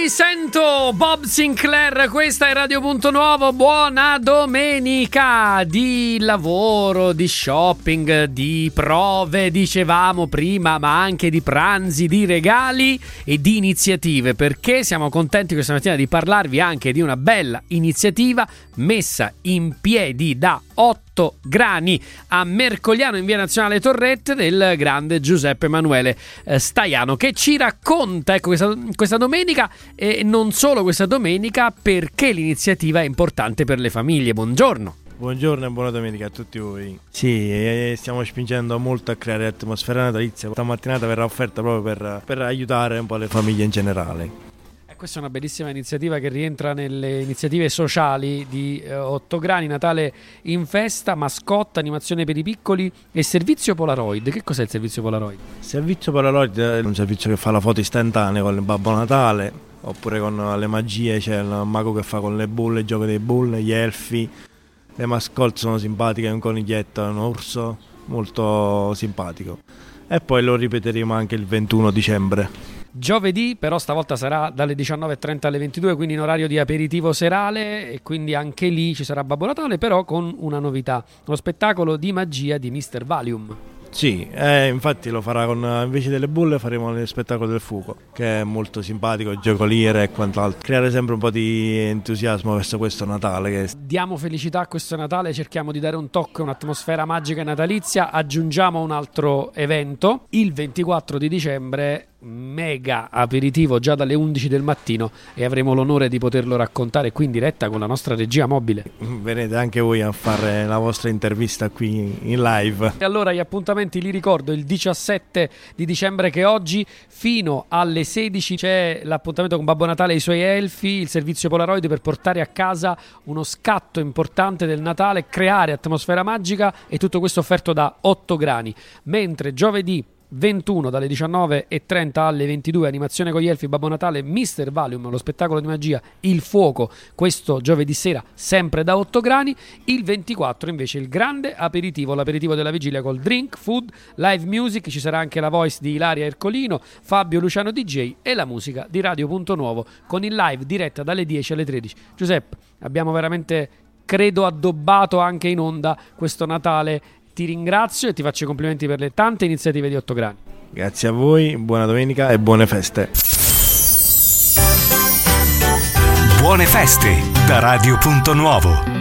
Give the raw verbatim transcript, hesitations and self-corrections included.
ti sento, Bob Sinclair, questa è Radio Punto Nuovo. Buona domenica di lavoro, di shopping, di prove, dicevamo prima, ma anche di pranzi, di regali e di iniziative, perché siamo contenti questa mattina di parlarvi anche di una bella iniziativa messa in piedi da otto grani a Mercogliano in via Nazionale Torrette del grande Giuseppe Emanuele eh, Staiano, che ci racconta, ecco, questa, questa domenica e non solo questa domenica, perché l'iniziativa è importante per le famiglie. Buongiorno. Buongiorno e buona domenica a tutti voi. Sì, eh, stiamo spingendo molto a creare atmosfera natalizia. Questa mattinata verrà offerta proprio per, per aiutare un po' le famiglie in generale. Questa è una bellissima iniziativa che rientra nelle iniziative sociali di eh, otto grani, Natale in festa, mascotta, animazione per i piccoli e servizio Polaroid. Che cos'è il servizio Polaroid? Il servizio Polaroid è un servizio che fa la foto istantanea con il Babbo Natale, oppure con le magie, c'è il mago che fa con le bulle, il gioco dei bulle, gli elfi, le mascotte sono simpatiche, un coniglietto, un orso, molto simpatico. E poi lo ripeteremo anche il ventuno dicembre. Giovedì però stavolta sarà dalle diciannove e trenta alle ventidue, quindi in orario di aperitivo serale, e quindi anche lì ci sarà Babbo Natale, però con una novità, lo spettacolo di magia di mister Valium. Sì, eh, infatti lo farà con, invece delle bulle faremo lo spettacolo del fuoco, che è molto simpatico, giocoliere e quant'altro. Creare sempre un po' di entusiasmo verso questo Natale. Che... Diamo felicità a questo Natale, cerchiamo di dare un tocco, un'atmosfera magica e natalizia. Aggiungiamo un altro evento, il ventiquattro di dicembre, mega aperitivo già dalle undici del mattino, e avremo l'onore di poterlo raccontare qui in diretta con la nostra regia mobile. Venite anche voi a fare la vostra intervista qui in live. E allora gli appuntamenti li ricordo: il diciassette di dicembre, che oggi fino alle sedici c'è l'appuntamento con Babbo Natale e i suoi elfi, il servizio Polaroid per portare a casa uno scatto importante del Natale, creare atmosfera magica, e tutto questo offerto da otto grani. Mentre giovedì ventuno dalle diciannove e trenta alle ventidue animazione con gli elfi, Babbo Natale, mister Valium, lo spettacolo di magia Il Fuoco, questo giovedì sera sempre da otto grani. Il ventiquattro invece il grande aperitivo, l'aperitivo della vigilia col drink, food, live music, ci sarà anche la voice di Ilaria Ercolino, Fabio Luciano D J e la musica di Radio Punto Nuovo con il live diretta dalle dieci alle tredici. Giuseppe, abbiamo veramente, credo, addobbato anche in onda questo Natale. Ti ringrazio e ti faccio i complimenti per le tante iniziative di otto grani. Grazie a voi, buona domenica e buone feste. Buone feste da Radio Punto Nuovo.